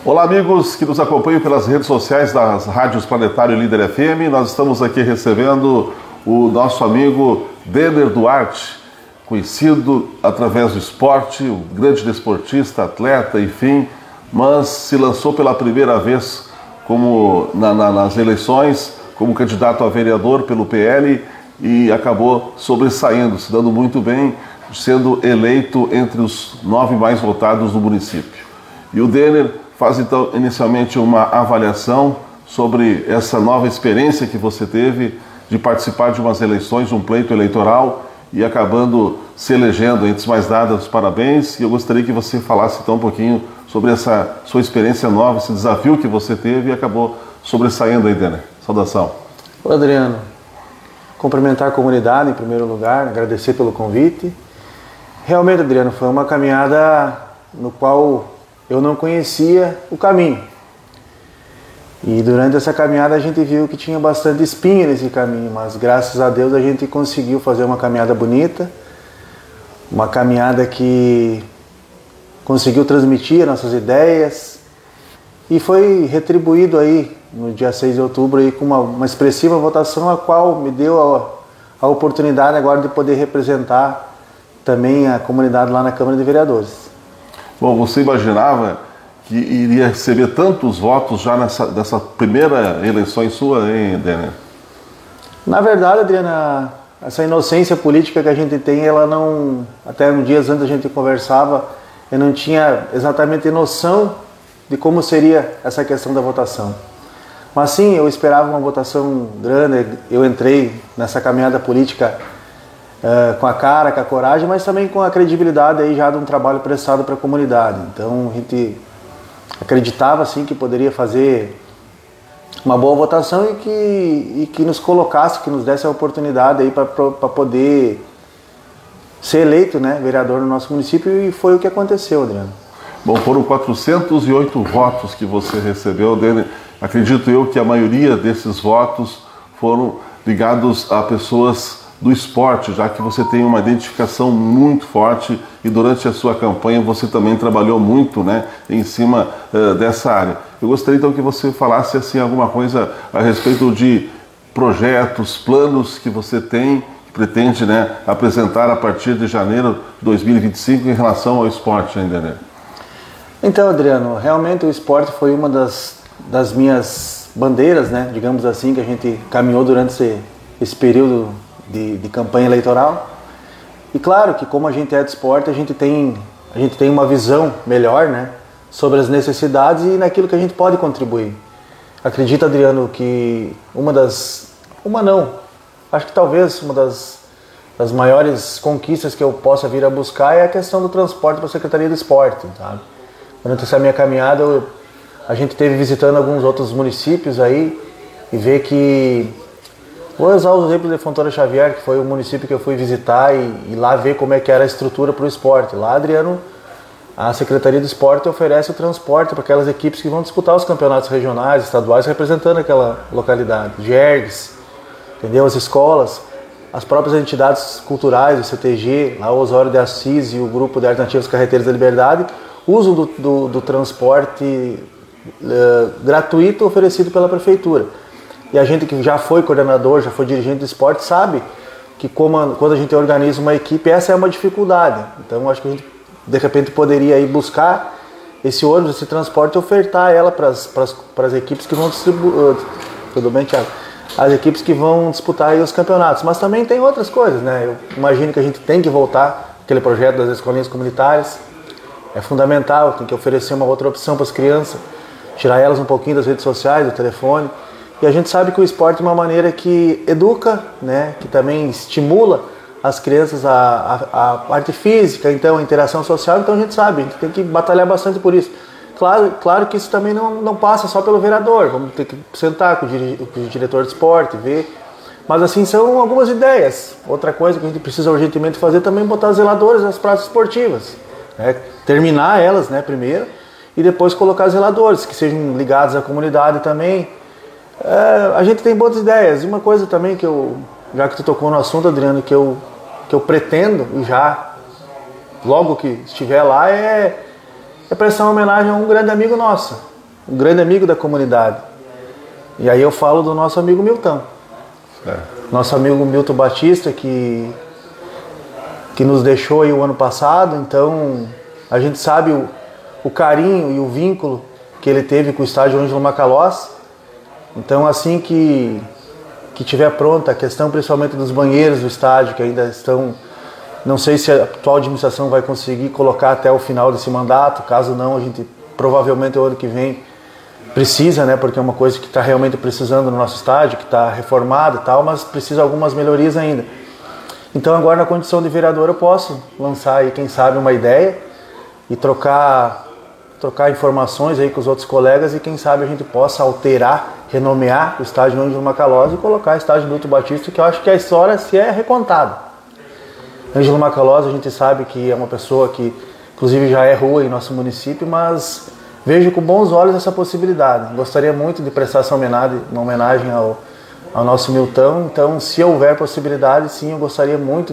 Olá, amigos que nos acompanham pelas redes sociais das rádios Planetário e Líder FM. Nós estamos aqui recebendo o nosso amigo Denner Duarte, conhecido através do esporte, um grande desportista, atleta, enfim, mas se lançou pela primeira vez nas eleições como candidato a vereador pelo PL e acabou sobressaindo, se dando muito bem, sendo eleito entre os 9 mais votados do município. E o Denner faz então inicialmente uma avaliação sobre essa nova experiência que você teve de participar de umas eleições, de um pleito eleitoral e acabando se elegendo. Antes de mais nada, os parabéns, e eu gostaria que você falasse então um pouquinho sobre essa sua experiência nova, esse desafio que você teve e acabou sobressaindo aí, Denner. Saudação. Oi, Adriano. Cumprimentar a comunidade em primeiro lugar, agradecer pelo convite. Realmente, Adriano, foi uma caminhada no qual eu não conhecia o caminho. E durante essa caminhada a gente viu que tinha bastante espinho nesse caminho, mas graças a Deus a gente conseguiu fazer uma caminhada bonita, uma caminhada que conseguiu transmitir nossas ideias e foi retribuído aí no dia 6 de outubro aí com uma expressiva votação, a qual me deu a oportunidade agora de poder representar também a comunidade lá na Câmara de Vereadores. Bom, você imaginava que iria receber tantos votos já nessa primeira eleição sua, hein, Denner? Na verdade, Adriana, essa inocência política que a gente tem, ela não... Até uns dias antes a gente conversava, eu não tinha exatamente noção de como seria essa questão da votação. Mas sim, eu esperava uma votação grande, eu entrei nessa caminhada política com a cara, com a coragem, mas também com a credibilidade aí já de um trabalho prestado para a comunidade. Então a gente acreditava assim que poderia fazer uma boa votação e que nos colocasse, que nos desse a oportunidade aí para poder ser eleito, né, vereador no nosso município, e foi o que aconteceu, Adriano. Bom, foram 408 votos que você recebeu, Denner. Acredito eu que a maioria desses votos foram ligados a pessoas do esporte, já que você tem uma identificação muito forte e durante a sua campanha você também trabalhou muito, né, em cima dessa área. Eu gostaria então que você falasse assim alguma coisa a respeito de projetos, planos que você tem, que pretende, né, apresentar a partir de janeiro de 2025 em relação ao esporte ainda, né? Então, Adriano, realmente o esporte foi uma das minhas bandeiras, né, digamos assim, que a gente caminhou durante esse período de campanha eleitoral. E claro que como a gente é de esporte, a gente tem uma visão melhor, né, sobre as necessidades e naquilo que a gente pode contribuir. Acredito, Adriano, que acho que talvez uma das maiores conquistas que eu possa vir a buscar é a questão do transporte para a Secretaria do Esporte, sabe? Durante essa minha caminhada, a gente esteve visitando alguns outros municípios aí e ver que... Vou usar o exemplo de Fontoura Xavier, que foi o município que eu fui visitar e lá ver como é que era a estrutura para o esporte. Lá, Adriano, a Secretaria do Esporte oferece o transporte para aquelas equipes que vão disputar os campeonatos regionais, estaduais, representando aquela localidade. Jergs, entendeu? As escolas, as próprias entidades culturais, o CTG, lá o Osório de Assis e o Grupo de Alternativas Carreteiras da Liberdade, usam do transporte gratuito oferecido pela Prefeitura. E a gente que já foi coordenador, já foi dirigente do esporte, sabe que quando a gente organiza uma equipe, essa é uma dificuldade. Então acho que a gente de repente poderia ir buscar esse ônibus, esse transporte e ofertar ela para as equipes que vão distribuir. Tudo bem, Thiago? As equipes que vão disputar aí os campeonatos. Mas também tem outras coisas, né? Eu imagino que a gente tem que voltar aquele projeto das escolinhas comunitárias. É fundamental, tem que oferecer uma outra opção para as crianças, tirar elas um pouquinho das redes sociais, do telefone. E a gente sabe que o esporte é uma maneira que educa, né, que também estimula as crianças a parte física, então a interação social. Então a gente sabe, a gente tem que batalhar bastante por isso. Claro que isso também não passa só pelo vereador, vamos ter que sentar com o diretor de esporte, ver. Mas assim, são algumas ideias. Outra coisa que a gente precisa urgentemente fazer também é botar zeladoras nas praças esportivas. Né? Terminar elas, né, primeiro, e depois colocar zeladores que sejam ligados à comunidade também. A gente tem boas ideias. E uma coisa também que já que tu tocou no assunto, Adriano, que eu pretendo, e já logo que estiver lá, é prestar uma homenagem a um grande amigo nosso, um grande amigo da comunidade. E aí eu falo do nosso amigo Milton. Nosso amigo Milton Batista, que nos deixou aí o ano passado. Então a gente sabe o carinho e o vínculo que ele teve com o estádio Ângelo Macalós. Então assim que tiver pronta a questão principalmente dos banheiros do estádio, que ainda estão, não sei se a atual administração vai conseguir colocar até o final desse mandato, caso não, a gente provavelmente o ano que vem precisa, né, porque é uma coisa que está realmente precisando no nosso estádio, que está reformado e tal, mas precisa algumas melhorias ainda. Então agora na condição de vereador eu posso lançar aí, quem sabe, uma ideia e trocar informações aí com os outros colegas e quem sabe a gente possa alterar, renomear o estádio Ângelo Macalós e colocar o estádio Milton Batista, que eu acho que a história se é recontada. Ângelo Macalós, a gente sabe que é uma pessoa que inclusive já é rua em nosso município, mas vejo com bons olhos essa possibilidade. Gostaria muito de prestar essa homenagem ao nosso Milton. Então, se houver possibilidade, sim, eu gostaria muito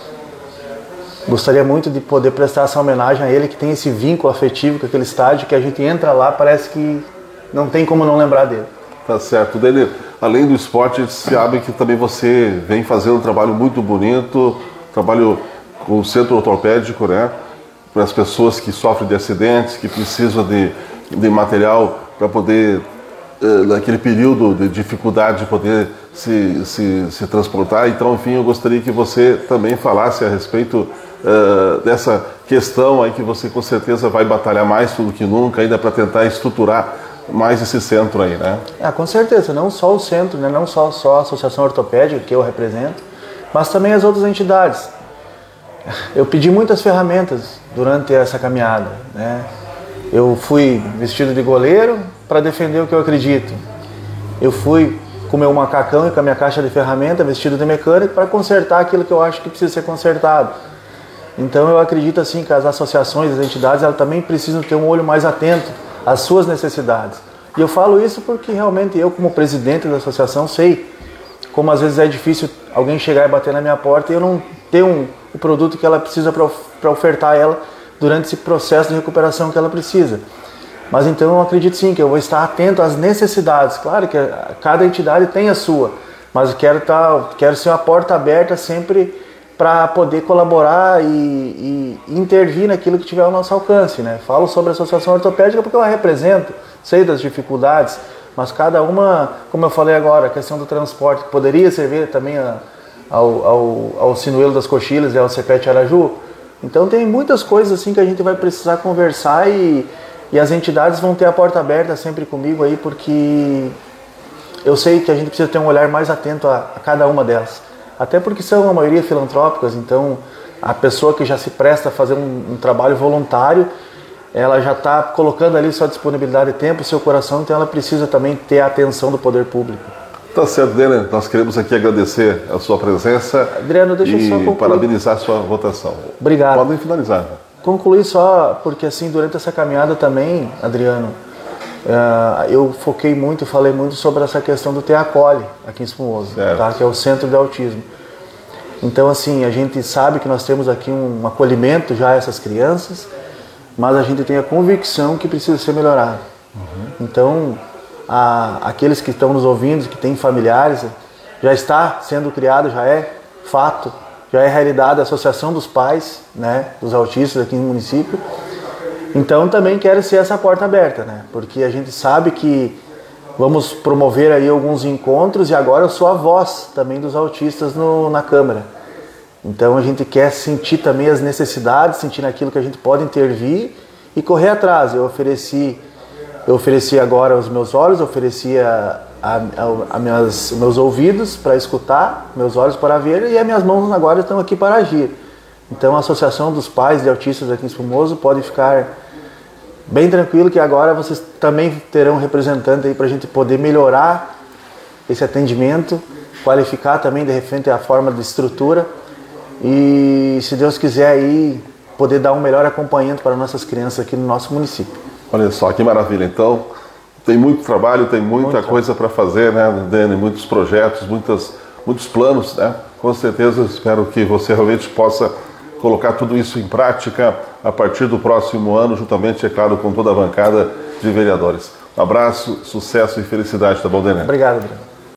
de poder prestar essa homenagem a ele, que tem esse vínculo afetivo com aquele estádio, que a gente entra lá, parece que não tem como não lembrar dele. Tá certo. Dele, além do esporte, a gente sabe que também você vem fazendo um trabalho muito bonito, trabalho com o centro ortopédico, né? Para as pessoas que sofrem de acidentes, que precisam de material para poder, naquele período de dificuldade, poder se transportar. Então, enfim, eu gostaria que você também falasse a respeito dessa questão aí, que você com certeza vai batalhar mais do que nunca ainda para tentar estruturar mais esse centro aí, né? Com certeza, não só o centro, né? Não só a Associação Ortopédica que eu represento, mas também as outras entidades. Eu pedi muitas ferramentas durante essa caminhada, né? Eu fui vestido de goleiro para defender o que eu acredito. Eu fui com meu macacão e com a minha caixa de ferramenta vestido de mecânico para consertar aquilo que eu acho que precisa ser consertado. Então eu acredito assim que as associações, as entidades, elas também precisam ter um olho mais atento às suas necessidades. E eu falo isso porque realmente eu, como presidente da associação, sei como às vezes é difícil alguém chegar e bater na minha porta e eu não ter o produto que ela precisa para ofertar a ela durante esse processo de recuperação que ela precisa. Mas então eu acredito sim que eu vou estar atento às necessidades. Claro que cada entidade tem a sua, mas quero ser uma porta aberta sempre para poder colaborar e intervir naquilo que tiver ao nosso alcance, né? Falo sobre a Associação Ortopédica porque eu a represento, sei das dificuldades, mas cada uma, como eu falei agora, a questão do transporte, que poderia servir também ao Sinuelo das Coxilhas e ao CEPET Araju. Então tem muitas coisas assim que a gente vai precisar conversar e as entidades vão ter a porta aberta sempre comigo aí, porque eu sei que a gente precisa ter um olhar mais atento a cada uma delas. Até porque são a maioria filantrópicas, então a pessoa que já se presta a fazer um trabalho voluntário, ela já está colocando ali sua disponibilidade de tempo, seu coração, então ela precisa também ter a atenção do poder público. Tá certo, Denner. Nós queremos aqui agradecer a sua presença. Adriano, deixa eu só concluir. E parabenizar a sua votação. Obrigado. Podem finalizar. Concluir só, porque assim, durante essa caminhada também, Adriano, eu foquei muito, falei muito sobre essa questão do TEACOLE aqui em Espumoso, tá? Que é o Centro de Autismo. Então, assim, a gente sabe que nós temos aqui um acolhimento já a essas crianças, mas a gente tem a convicção que precisa ser melhorado. Então, aqueles que estão nos ouvindo, que têm familiares, já está sendo criado, já é fato, já é realidade a Associação dos Pais, né, dos Autistas aqui no município. Então também quero ser essa porta aberta, né, porque a gente sabe que vamos promover aí alguns encontros e agora eu sou a voz também dos autistas na Câmara. Então a gente quer sentir também as necessidades, sentir naquilo que a gente pode intervir e correr atrás. Eu ofereci agora os meus olhos, ofereci meus ouvidos para escutar, meus olhos para ver e as minhas mãos agora estão aqui para agir. Então a Associação dos Pais de Autistas aqui em Espumoso pode ficar bem tranquilo que agora vocês também terão um representante aí para a gente poder melhorar esse atendimento, qualificar também de repente a forma de estrutura e, se Deus quiser, aí poder dar um melhor acompanhamento para nossas crianças aqui no nosso município. Olha só, que maravilha. Então, tem muito trabalho, tem muita coisa para fazer, né, Dani? Muitos projetos, muitos planos, né? Com certeza, eu espero que você realmente possa colocar tudo isso em prática a partir do próximo ano, juntamente, é claro, com toda a bancada de vereadores. Um abraço, sucesso e felicidade, tá bom, Denner? Obrigado, Bruno.